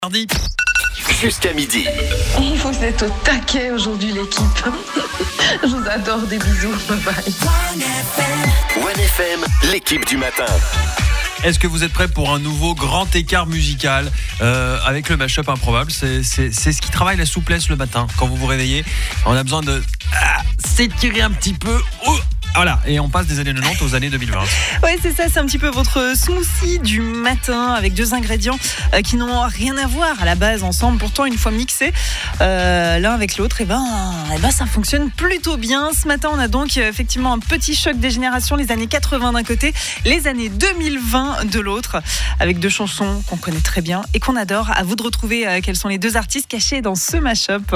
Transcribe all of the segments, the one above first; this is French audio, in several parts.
Mardi. Jusqu'à midi. Il faut que vous êtes au taquet aujourd'hui, l'équipe. Je vous adore, des bisous. Bye bye. 1FM, l'équipe du matin. Est-ce que vous êtes prêts pour un nouveau grand écart musical avec le mashup improbable? C'est ce qui travaille la souplesse le matin. Quand vous vous réveillez, on a besoin de s'étirer un petit peu. Voilà, et on passe des années 90 aux années 2020. Ouais, c'est ça, c'est un petit peu votre smoothie du matin avec deux ingrédients qui n'ont rien à voir à la base ensemble. Pourtant, une fois mixés l'un avec l'autre, et ben, ça fonctionne plutôt bien. Ce matin, on a donc effectivement un petit choc des générations, les années 80 d'un côté, les années 2020 de l'autre, avec deux chansons qu'on connaît très bien et qu'on adore. À vous de retrouver quels sont les deux artistes cachés dans ce mashup.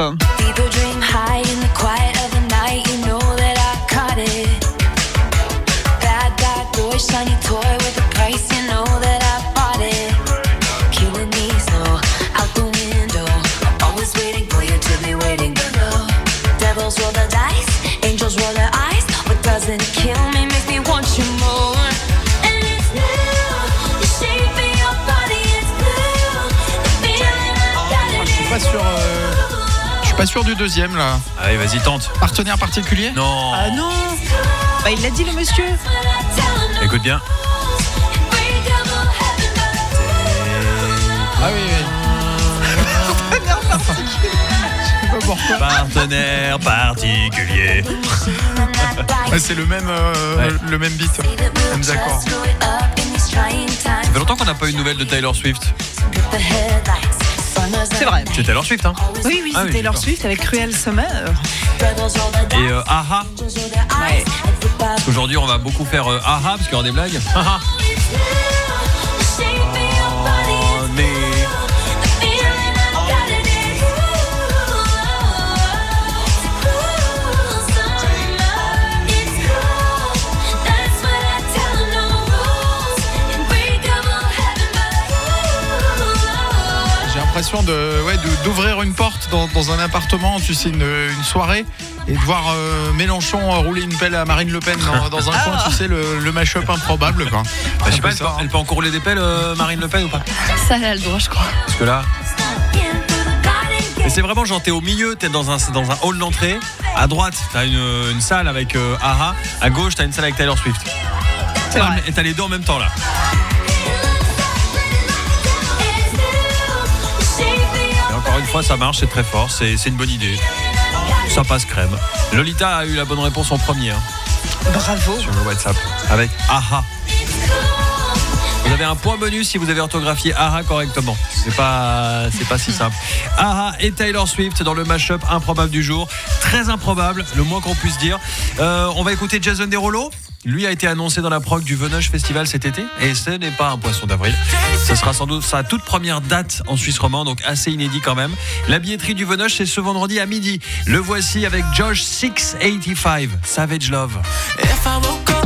Shiny toy with a price, you know that I bought it. Killing me slow, out the window. Always waiting for you to be waiting below. Devils roll the dice, angels roll their eyes. What doesn't kill me makes me want you more. And it's new, the shape of your body is blue. The feeling I've got it. Je suis pas sûr du deuxième là. Allez, vas-y, tente. Partenaire particulier? Non. Ah non, il l'a dit le monsieur. Écoute bien. Ah oui. Je sais pas pourquoi. Partenaire particulier. Ouais, c'est le même beat, même accords. Ça fait longtemps qu'on n'a pas eu de nouvelles de Taylor Swift. C'est vrai. C'est Taylor Swift, hein? Oui, Ah c'est oui, Taylor d'accord. Swift avec Cruel Summer. Et Aha. Ouais. Parce qu'aujourd'hui, on va beaucoup faire Aha, parce qu'il y aura des blagues. Aha. Mais... J'ai l'impression d'ouvrir une porte dans un appartement, tu sais, une soirée, et de voir Mélenchon rouler une pelle à Marine Le Pen dans un coin, tu sais, le mashup improbable, quoi. je sais pas, elle peut encore rouler des pelles, Marine Le Pen, ou pas? Ça, elle a le droit, je crois. Parce que là... Et c'est vraiment genre, t'es au milieu, t'es dans un hall d'entrée. À droite, t'as une salle avec Aha. À gauche, t'as une salle avec Taylor Swift. C'est vrai. Et t'as les deux en même temps, là. Et encore une fois, ça marche, c'est très fort, c'est une bonne idée. Ça passe crème. Lolita a eu la bonne réponse en premier, hein, Bravo. sur le WhatsApp, avec Aha. Vous avez un point bonus si vous avez orthographié Aha correctement. C'est pas si simple. Aha et Taylor Swift dans le mashup improbable du jour. Très improbable, le moins qu'on puisse dire. On va écouter Jason Derulo. Lui a été annoncé dans la prog du Venoge Festival cet été. Et ce n'est pas un poisson d'avril. Ce sera sans doute sa toute première date en Suisse romande, donc assez inédit quand même. La billetterie du Venoge, c'est ce vendredi à midi. Le voici avec Josh 685, Savage Love. If I woke up